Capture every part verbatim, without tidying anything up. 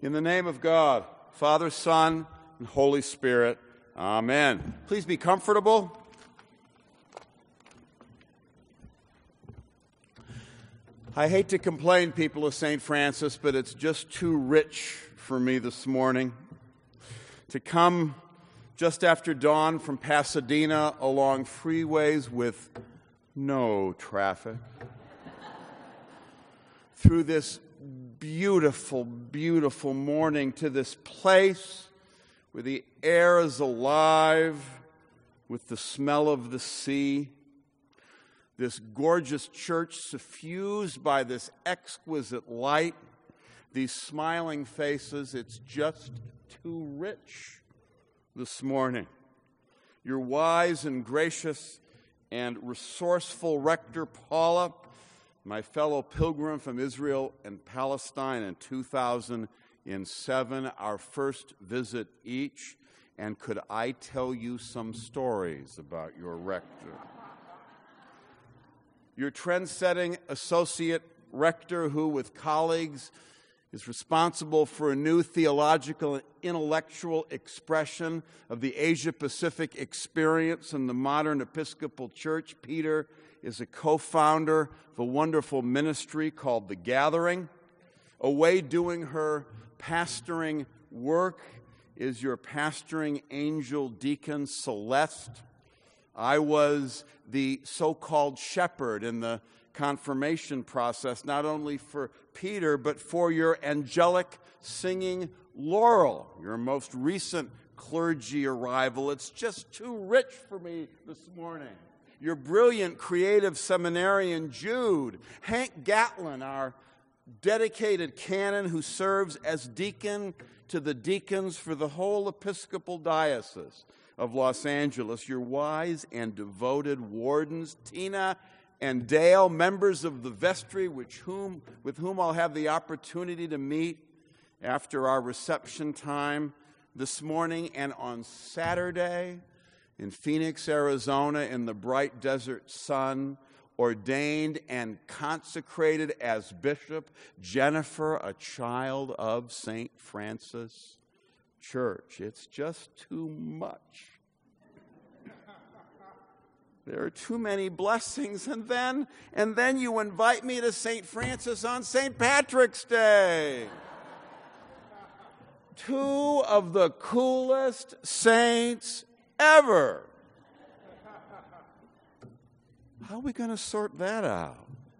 In the name of God, Father, Son, and Holy Spirit, amen. Please be comfortable. I hate to complain, people of Saint Francis, but it's just too rich for me this morning to come just after dawn from Pasadena along freeways with no traffic through this beautiful, beautiful morning to this place where the air is alive with the smell of the sea. This gorgeous church suffused by this exquisite light, these smiling faces. It's just too rich this morning. Your wise and gracious and resourceful Rector Paula, my fellow pilgrim from Israel and Palestine in two thousand seven, our first visit each, and could I tell you some stories about your rector? Your trend-setting associate rector who, with colleagues, is responsible for a new theological and intellectual expression of the Asia-Pacific experience in the modern Episcopal Church. Peter is a co-founder of a wonderful ministry called The Gathering. Away doing her pastoring work is your pastoring angel deacon, Celeste. I was the so-called shepherd in the confirmation process, not only for Peter, but for your angelic singing Laurel, your most recent clergy arrival. It's just too rich for me this morning. Your brilliant creative seminarian, Jude. Hank Gatlin, our dedicated canon who serves as deacon to the deacons for the whole Episcopal Diocese of Los Angeles. Your wise and devoted wardens, Tina and Dale, members of the vestry, which whom, with whom I'll have the opportunity to meet after our reception time this morning, and on Saturday in Phoenix, Arizona, in the bright desert sun, ordained and consecrated as bishop, Jennifer, a child of Saint Francis Church. It's just too much. There are too many blessings, and then, and then you invite me to Saint Francis on Saint Patrick's Day. Two of the coolest saints ever. How are we going to sort that out?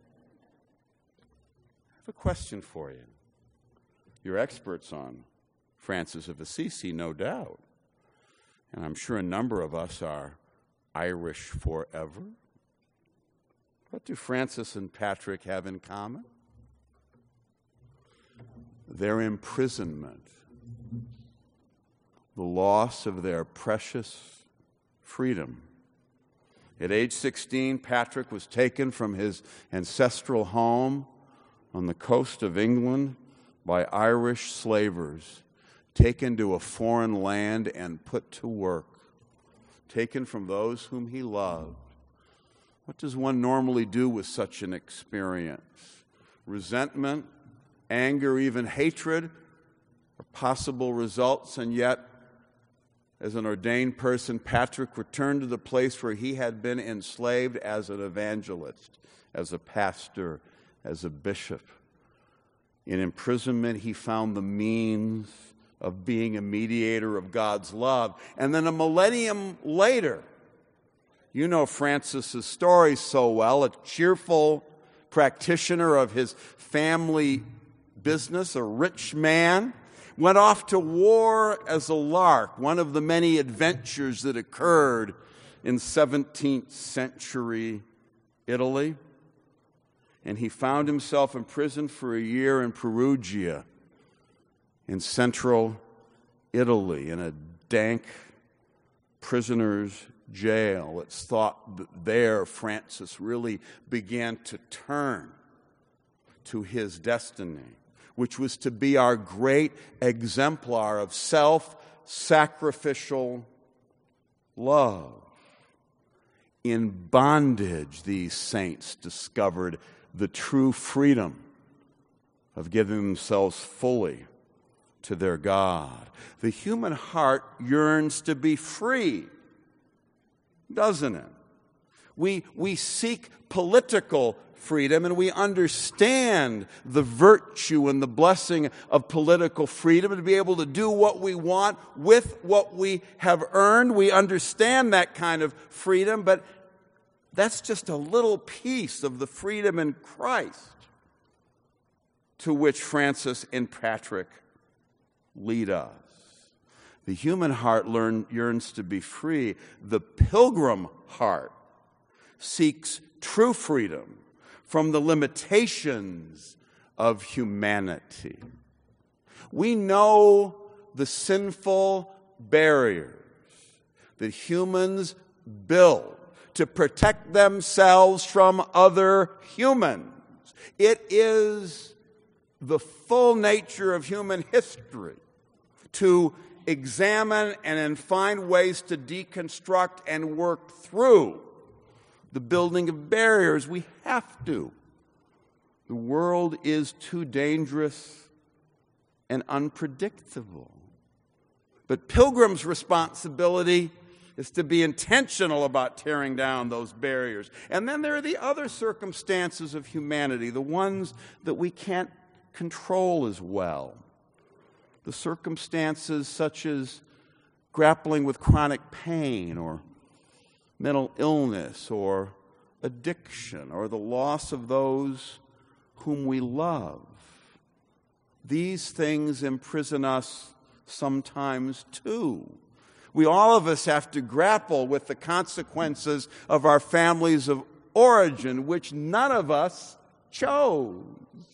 I have a question for you. You're experts on Francis of Assisi, no doubt. And I'm sure a number of us are Irish forever. What do Francis and Patrick have in common? Their imprisonment, the loss of their precious freedom. At age sixteen, Patrick was taken from his ancestral home on the coast of England by Irish slavers, taken to a foreign land and put to work, taken from those whom he loved. What does one normally do with such an experience? Resentment, anger, even hatred are possible results, and yet, as an ordained person, Patrick returned to the place where he had been enslaved as an evangelist, as a pastor, as a bishop. In imprisonment, he found the means of being a mediator of God's love. And then a millennium later, you know Francis's story so well, a cheerful practitioner of his family business, a rich man, went off to war as a lark, one of the many adventures that occurred in seventeenth century Italy. And he found himself imprisoned for a year in Perugia, in central Italy, in a dank prisoner's jail. It's thought that there Francis really began to turn to his destiny, which was to be our great exemplar of self-sacrificial love. In bondage, these saints discovered the true freedom of giving themselves fully to their God. The human heart yearns to be free, doesn't it? We, we seek political freedom, and we understand the virtue and the blessing of political freedom, and to be able to do what we want with what we have earned. We understand that kind of freedom, but that's just a little piece of the freedom in Christ to which Francis and Patrick lead us. The human heart learn, yearns to be free. The pilgrim heart seeks true freedom from the limitations of humanity. We know the sinful barriers that humans build to protect themselves from other humans. It is the full nature of human history to examine and then find ways to deconstruct and work through the building of barriers. We have to. The world is too dangerous and unpredictable. But Pilgrim's responsibility is to be intentional about tearing down those barriers. And then there are the other circumstances of humanity, the ones that we can't control as well. The circumstances such as grappling with chronic pain or mental illness or addiction or the loss of those whom we love. These things imprison us sometimes too. We all of us have to grapple with the consequences of our families of origin, which none of us chose.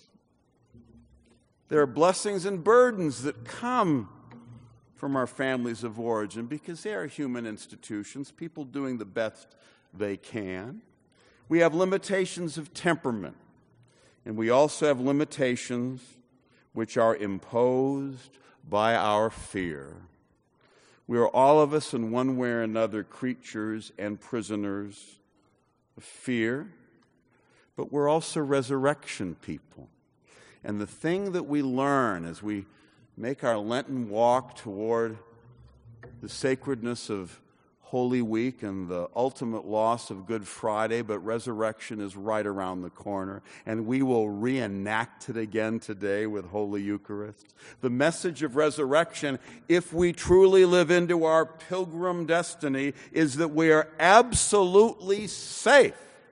There are blessings and burdens that come from our families of origin because they are human institutions, people doing the best they can. We have limitations of temperament, and we also have limitations which are imposed by our fear. We are all of us in one way or another creatures and prisoners of fear, but we're also resurrection people. And the thing that we learn as we make our Lenten walk toward the sacredness of Holy Week and the ultimate loss of Good Friday, but resurrection is right around the corner, and we will reenact it again today with Holy Eucharist. The message of resurrection, if we truly live into our pilgrim destiny, is that we are absolutely safe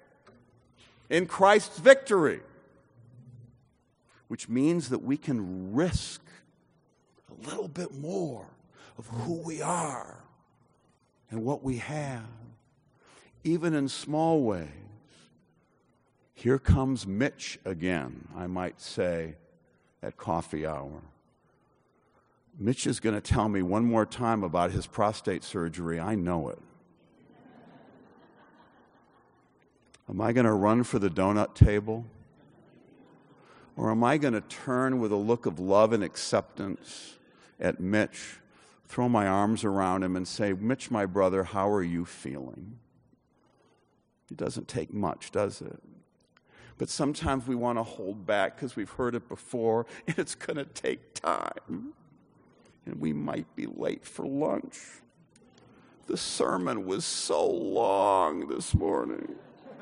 in Christ's victory, which means that we can risk a little bit more of who we are and what we have, even in small ways. Here comes Mitch again, I might say, at coffee hour. Mitch is going to tell me one more time about his prostate surgery. I know it. Am I going to run for the donut table? Or am I going to turn with a look of love and acceptance at Mitch, throw my arms around him and say, Mitch, my brother, how are you feeling? It doesn't take much, does it? But sometimes we want to hold back because we've heard it before, and it's going to take time. And we might be late for lunch. The sermon was so long this morning.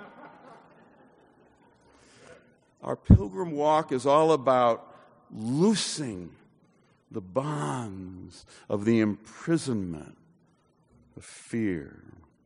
Our pilgrim walk is all about loosing the bonds of the imprisonment of fear.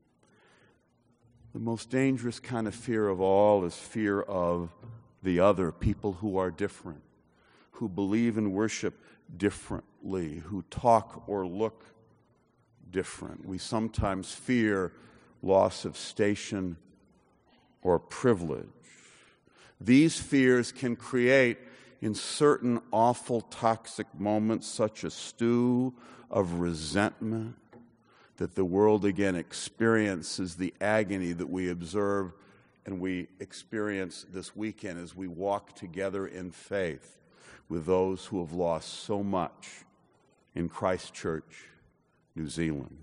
The most dangerous kind of fear of all is fear of the other, people who are different, who believe and worship differently, who talk or look different. We sometimes fear loss of station or privilege. These fears can create, in certain awful toxic moments, such a stew of resentment that the world again experiences the agony that we observe and we experience this weekend as we walk together in faith with those who have lost so much in Christchurch, New Zealand.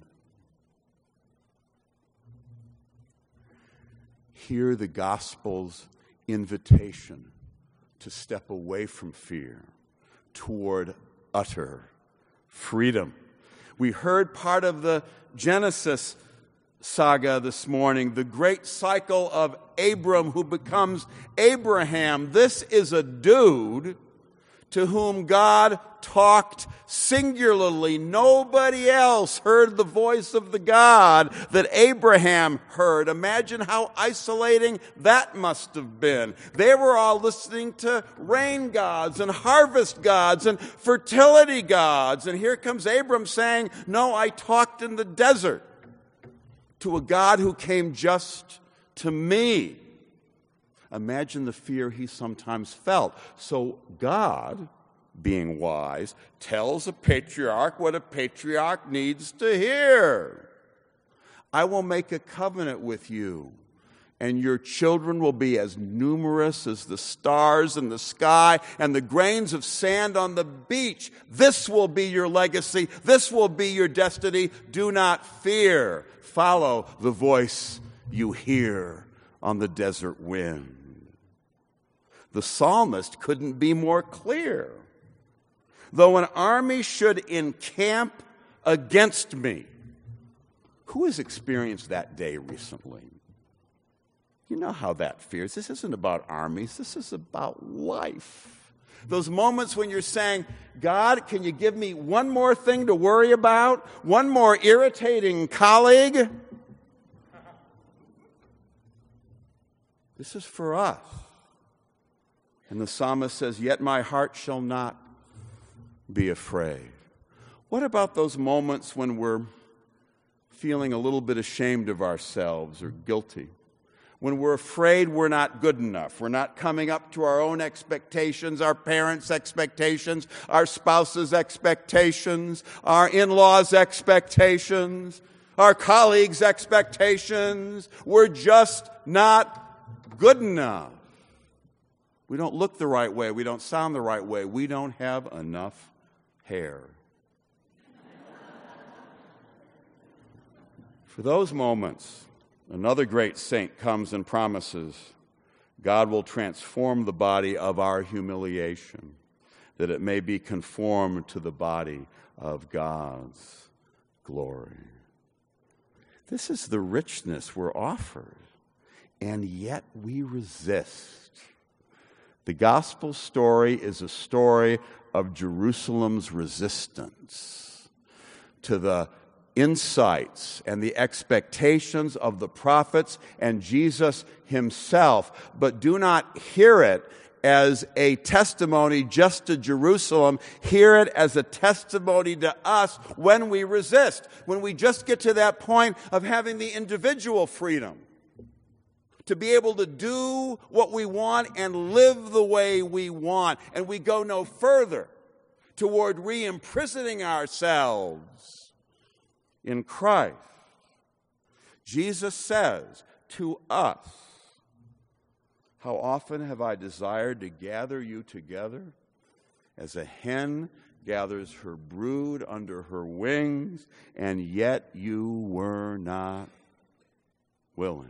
Hear the gospel's invitation to step away from fear toward utter freedom. We heard part of the Genesis saga this morning, the great cycle of Abram who becomes Abraham. This is a dude to whom God talked singularly. Nobody else heard the voice of the God that Abraham heard. Imagine how isolating that must have been. They were all listening to rain gods and harvest gods and fertility gods. And here comes Abram saying, no, I talked in the desert to a God who came just to me. Imagine the fear he sometimes felt. So God, being wise, tells a patriarch what a patriarch needs to hear. I will make a covenant with you, and your children will be as numerous as the stars in the sky and the grains of sand on the beach. This will be your legacy. This will be your destiny. Do not fear. Follow the voice you hear on the desert wind. The psalmist couldn't be more clear. Though an army should encamp against me. Who has experienced that day recently? You know how that feels. This isn't about armies. This is about life. Those moments when you're saying, God, can you give me one more thing to worry about? One more irritating colleague? This is for us. And the psalmist says, yet my heart shall not be afraid. What about those moments when we're feeling a little bit ashamed of ourselves or guilty? When we're afraid we're not good enough, we're not coming up to our own expectations, our parents' expectations, our spouse's expectations, our in-laws' expectations, our colleagues' expectations. We're just not good enough. We don't look the right way. We don't sound the right way. We don't have enough hair. For those moments, another great saint comes and promises God will transform the body of our humiliation, that it may be conformed to the body of God's glory. This is the richness we're offered, and yet we resist. The gospel story is a story of Jerusalem's resistance to the insights and the expectations of the prophets and Jesus himself, but do not hear it as a testimony just to Jerusalem. Hear it as a testimony to us when we resist, when we just get to that point of having the individual freedom to be able to do what we want and live the way we want, and we go no further toward re-imprisoning ourselves in Christ. Jesus says to us, how often have I desired to gather you together as a hen gathers her brood under her wings, and yet you were not willing.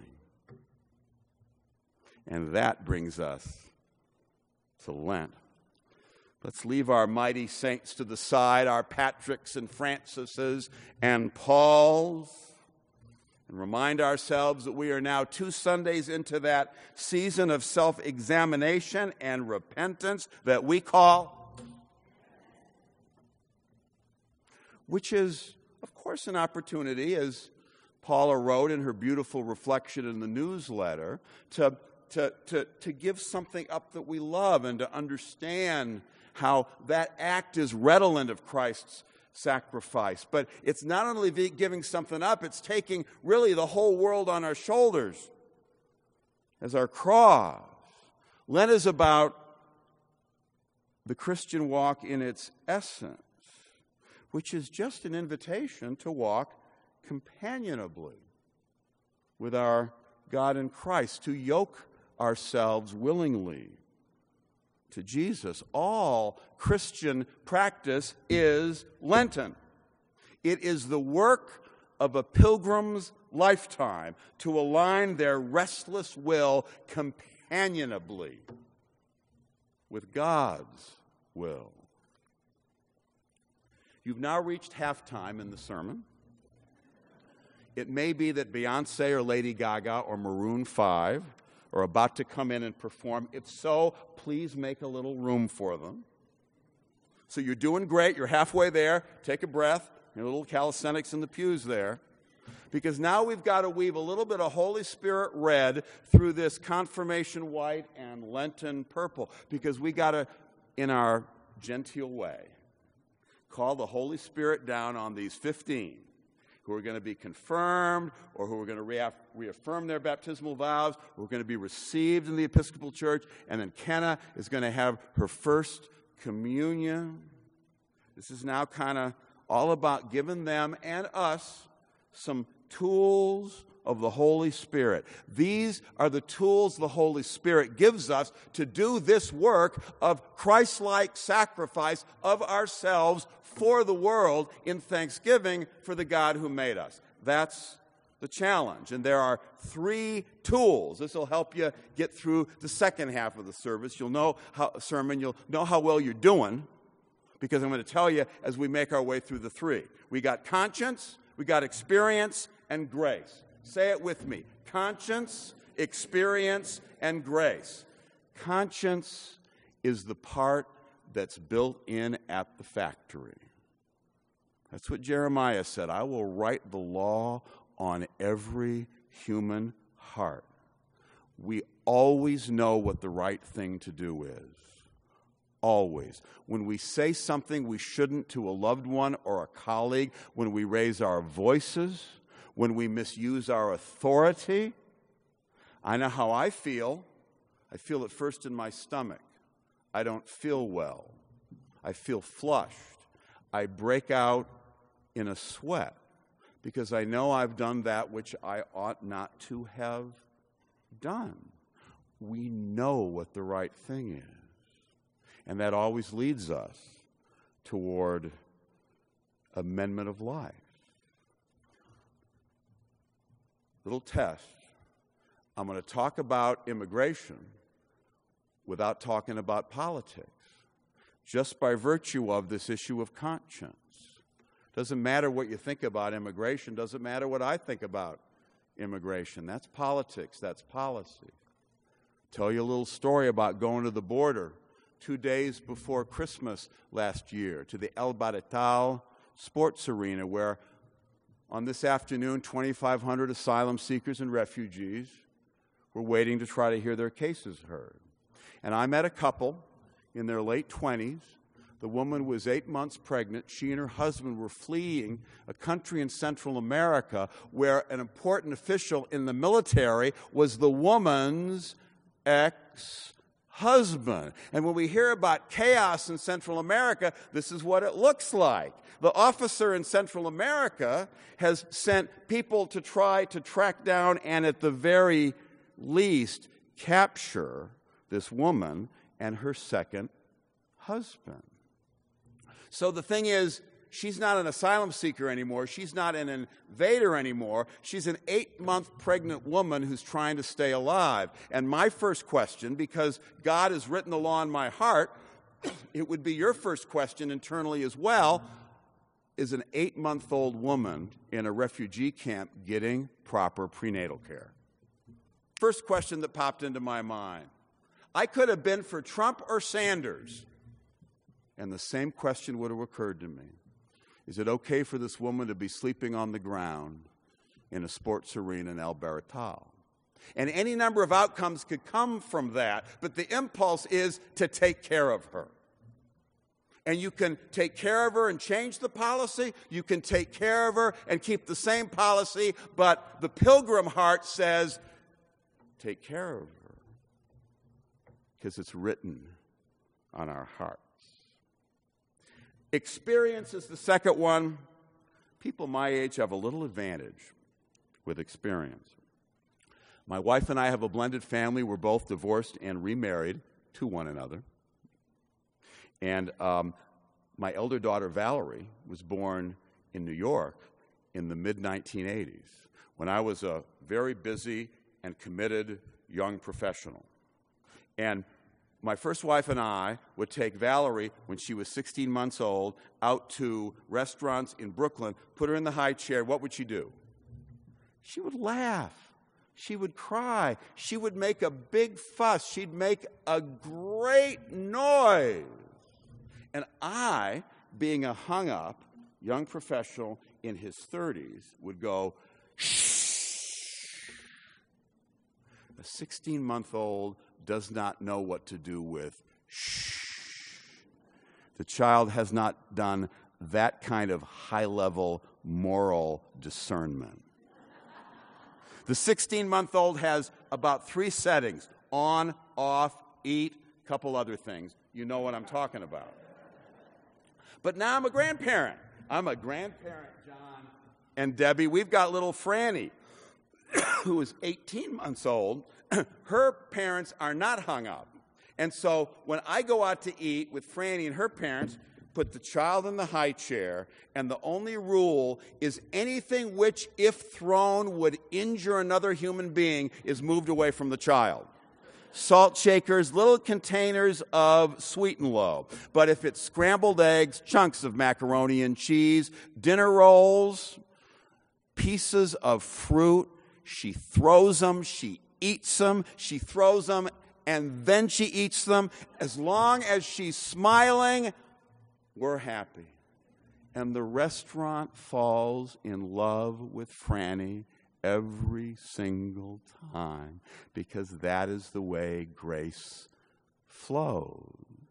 And that brings us to Lent. Let's leave our mighty saints to the side, our Patricks and Francises and Pauls, and remind ourselves that we are now two Sundays into that season of self-examination and repentance that we call, which is, of course, an opportunity, as Paula wrote in her beautiful reflection in the newsletter, to To, to, to give something up that we love and to understand how that act is redolent of Christ's sacrifice. But it's not only giving something up, it's taking really the whole world on our shoulders as our cross. Lent is about the Christian walk in its essence, which is just an invitation to walk companionably with our God in Christ, to yoke ourselves willingly to Jesus. All Christian practice is Lenten. It is the work of a pilgrim's lifetime to align their restless will companionably with God's will. You've now reached halftime in the sermon. It may be that Beyonce or Lady Gaga or Maroon five are about to come in and perform. If so, please make a little room for them. So you're doing great. You're halfway there. Take a breath. Your little calisthenics in the pews there. Because now we've got to weave a little bit of Holy Spirit red through this confirmation white and Lenten purple. Because we got to, in our genteel way, call the Holy Spirit down on these fifteen who are going to be confirmed or who are going to reaff- reaffirm their baptismal vows, who are going to be received in the Episcopal Church, and then Kenna is going to have her first communion. This is now kind of all about giving them and us some tools of the Holy Spirit. These are the tools the Holy Spirit gives us to do this work of Christ-like sacrifice of ourselves for the world in thanksgiving for the God who made us. That's the challenge. And there are three tools. This will help you get through the second half of the service. You'll know how sermon, you'll know how well you're doing, because I'm going to tell you as we make our way through the three. We got conscience, we got experience, and grace. Say it with me. Conscience, experience, and grace. Conscience is the part that's built in at the factory. That's what Jeremiah said. I will write the law on every human heart. We always know what the right thing to do is. Always. When we say something we shouldn't to a loved one or a colleague, when we raise our voices, when we misuse our authority, I know how I feel. I feel it first in my stomach. I don't feel well. I feel flushed. I break out in a sweat because I know I've done that which I ought not to have done. We know what the right thing is. And that always leads us toward amendment of life. Little test. I'm going to talk about immigration without talking about politics, just by virtue of this issue of conscience. Doesn't matter what you think about immigration. Doesn't matter what I think about immigration. That's politics. That's policy. Tell you a little story about going to the border two days before Christmas last year to the El Barretal Sports Arena, where on this afternoon, twenty-five hundred asylum seekers and refugees were waiting to try to hear their cases heard. And I met a couple in their late twenties. The woman was eight months pregnant. She and her husband were fleeing a country in Central America where an important official in the military was the woman's ex-husband. And when we hear about chaos in Central America, this is what it looks like. The officer in Central America has sent people to try to track down and at the very least capture this woman and her second husband. So the thing is, she's not an asylum seeker anymore. She's not an invader anymore. She's an eight-month pregnant woman who's trying to stay alive. And my first question, because God has written the law in my heart, it would be your first question internally as well, is an eight-month-old woman in a refugee camp getting proper prenatal care? First question that popped into my mind. I could have been for Trump or Sanders, and the same question would have occurred to me. Is it okay for this woman to be sleeping on the ground in a sports arena in El Barretal? And any number of outcomes could come from that, but the impulse is to take care of her. And you can take care of her and change the policy. You can take care of her and keep the same policy, but the pilgrim heart says, take care of her, because it's written on our hearts. Experience is the second one. People my age have a little advantage with experience. My wife and I have a blended family. We're both divorced and remarried to one another. And um, my elder daughter, Valerie, was born in New York in the mid nineteen eighties, when I was a very busy and committed young professional. And my first wife and I would take Valerie, when she was sixteen months old, out to restaurants in Brooklyn, put her in the high chair. What would she do? She would laugh. She would cry. She would make a big fuss. She'd make a great noise. And I, being a hung-up young professional in his thirties, would go, shh. A sixteen-month-old does not know what to do with shh. The child has not done that kind of high-level moral discernment. The sixteen-month-old has about three settings: on, off, eat, a couple other things. You know what I'm talking about. But now I'm a grandparent. I'm a grandparent, John and Debbie. We've got little Franny, who is eighteen months old. Her parents are not hung up. And so when I go out to eat with Franny and her parents, put the child in the high chair, and the only rule is anything which, if thrown, would injure another human being is moved away from the child. Salt shakers, little containers of sweet and low. But if it's scrambled eggs, chunks of macaroni and cheese, dinner rolls, pieces of fruit, she throws them, she eats them, she throws them, and then she eats them. As long as she's smiling, we're happy. And the restaurant falls in love with Franny every single time, because that is the way grace flows.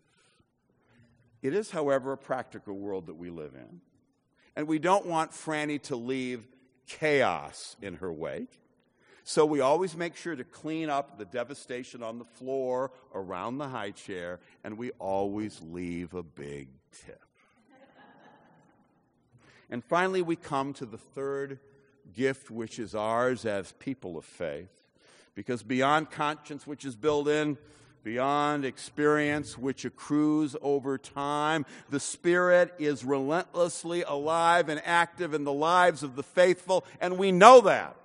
It is, however, a practical world that we live in. And we don't want Franny to leave chaos in her wake. So we always make sure to clean up the devastation on the floor around the high chair, and we always leave a big tip. And finally, we come to the third gift, which is ours as people of faith. Because beyond conscience, which is built in, beyond experience, which accrues over time, the Spirit is relentlessly alive and active in the lives of the faithful, and we know that.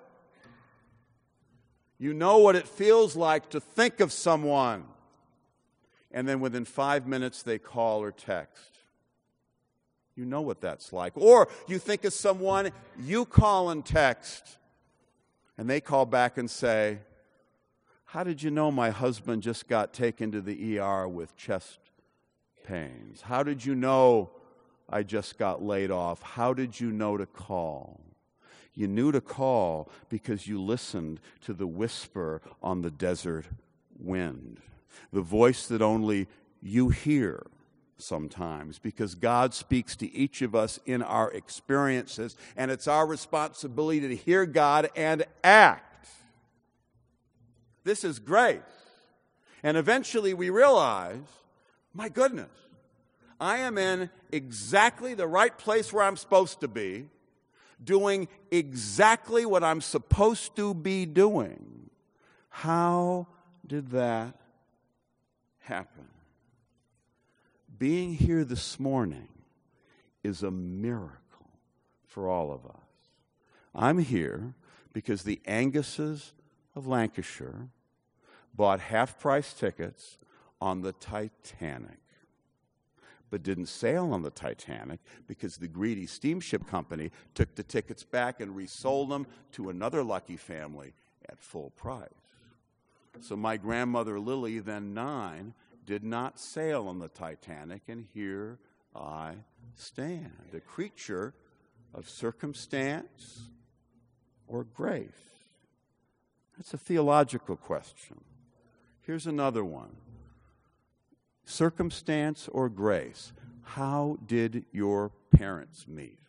You know what it feels like to think of someone, and then within five minutes they call or text. You know what that's like. Or you think of someone, you call and text, and they call back and say, "How did you know my husband just got taken to the E R with chest pains? How did you know I just got laid off? How did you know to call?" You knew to call because you listened to the whisper on the desert wind, the voice that only you hear sometimes, because God speaks to each of us in our experiences, and it's our responsibility to hear God and act. This is grace. And eventually we realize, my goodness, I am in exactly the right place where I'm supposed to be, doing exactly what I'm supposed to be doing. How did that happen? Being here this morning is a miracle for all of us. I'm here because the Anguses of Lancashire bought half-price tickets on the Titanic, but didn't sail on the Titanic because the greedy steamship company took the tickets back and resold them to another lucky family at full price. So my grandmother Lily, then nine, did not sail on the Titanic, and here I stand, a creature of circumstance or grace. That's a theological question. Here's another one. Circumstance or grace? How did your parents meet?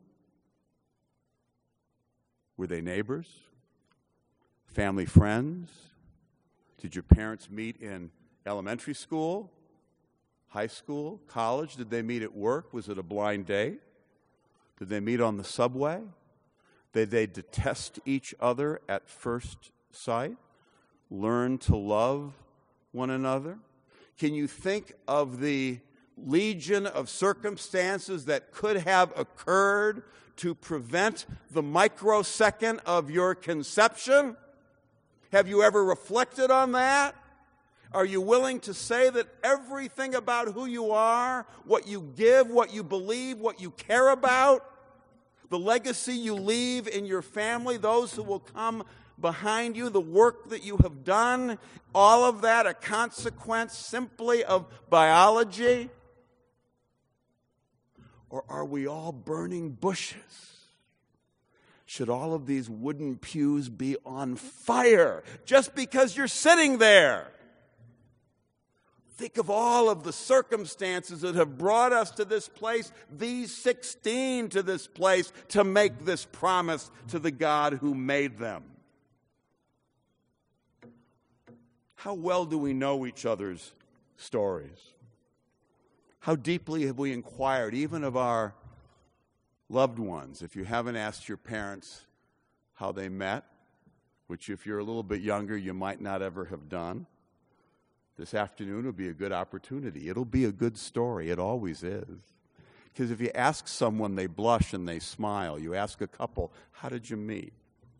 Were they neighbors? Family friends? Did your parents meet in elementary school, high school, college? Did they meet at work? Was it a blind date? Did they meet on the subway? Did they detest each other at first sight? Learn to love one another? Can you think of the legion of circumstances that could have occurred to prevent the microsecond of your conception? Have you ever reflected on that? Are you willing to say that everything about who you are, what you give, what you believe, what you care about, the legacy you leave in your family, those who will come behind you, the work that you have done, all of that a consequence simply of biology? Or are we all burning bushes? Should all of these wooden pews be on fire just because you're sitting there? Think of all of the circumstances that have brought us to this place, these sixteen to this place, to make this promise to the God who made them. How well do we know each other's stories? How deeply have we inquired, even of our loved ones? If you haven't asked your parents how they met, which if you're a little bit younger, you might not ever have done, this afternoon will be a good opportunity. It'll be a good story. It always is. Because if you ask someone, they blush and they smile. You ask a couple, how did you meet?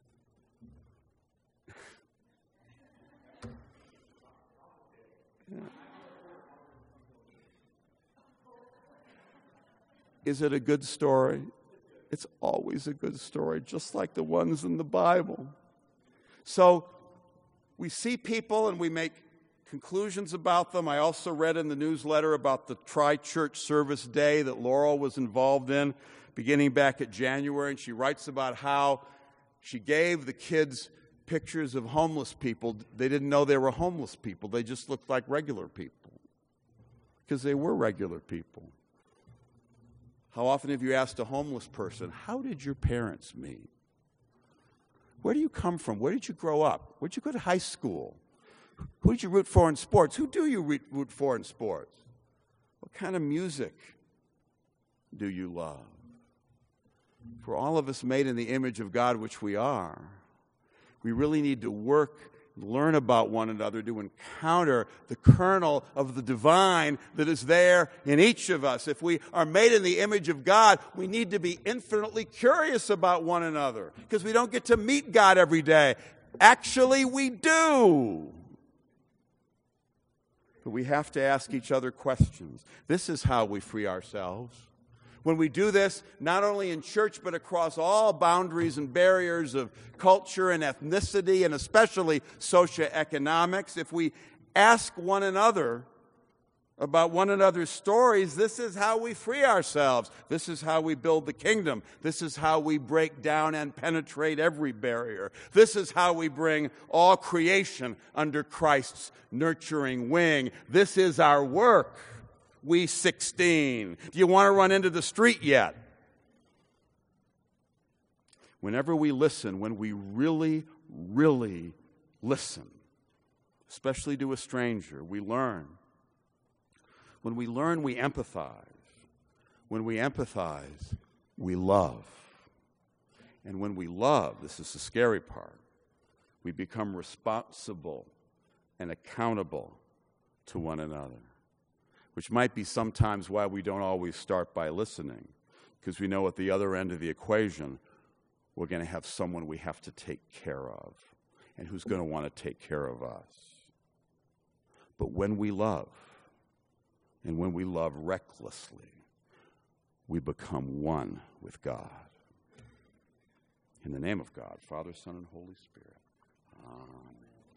Yeah. Is it a good story? It's always a good story, just like the ones in the Bible. So we see people and we make conclusions about them. I also read in the newsletter about the Tri-Church Service Day that Laurel was involved in beginning back at January, and she writes about how she gave the kids pictures of homeless people. They didn't know they were homeless people. They just looked like regular people because they were regular people. How often have you asked a homeless person, how did your parents meet? Where do you come from? Where did you grow up? Where did you go to high school? Who did you root for in sports? Who do you root for in sports? What kind of music do you love? For all of us made in the image of God, which we are, we really need to work, learn about one another, to encounter the kernel of the divine that is there in each of us. If we are made in the image of God, we need to be infinitely curious about one another, because we don't get to meet God every day. Actually, we do. But we have to ask each other questions. This is how we free ourselves. When we do this, not only in church, but across all boundaries and barriers of culture and ethnicity, and especially socioeconomics, if we ask one another about one another's stories, this is how we free ourselves. This is how we build the kingdom. This is how we break down and penetrate every barrier. This is how we bring all creation under Christ's nurturing wing. This is our work. We sixteen. Do you want to run into the street yet? Whenever we listen, when we really, really listen, especially to a stranger, we learn. When we learn, we empathize. When we empathize, we love. And when we love, this is the scary part, we become responsible and accountable to one another, which might be sometimes why we don't always start by listening, because we know at the other end of the equation, we're going to have someone we have to take care of, and who's going to want to take care of us. But when we love, and when we love recklessly, we become one with God. In the name of God, Father, Son, and Holy Spirit. Amen.